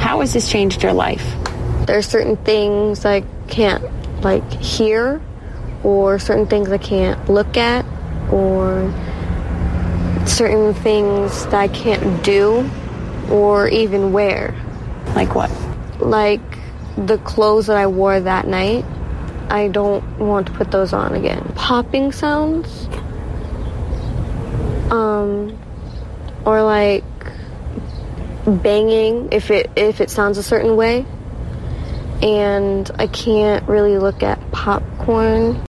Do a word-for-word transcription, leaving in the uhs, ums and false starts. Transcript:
How has this changed your life? There's certain things I can't, like, hear, or certain things I can't look at, or certain things that I can't do or even wear. Like what? Like the clothes that I wore that night. I don't want to put those on again. Popping sounds. Um, or like banging if it if it sounds a certain way. And I can't really look at popcorn